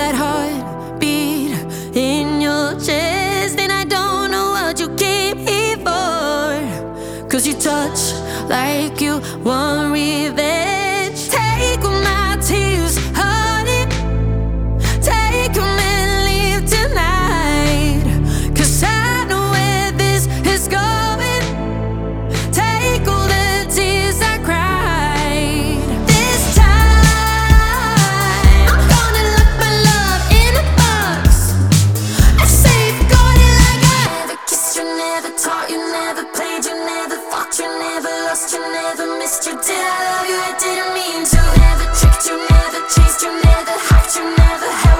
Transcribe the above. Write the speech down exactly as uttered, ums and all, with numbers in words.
that heartbeat in your chest, and I don't know what you came here for. Cause you touch like you want revenge.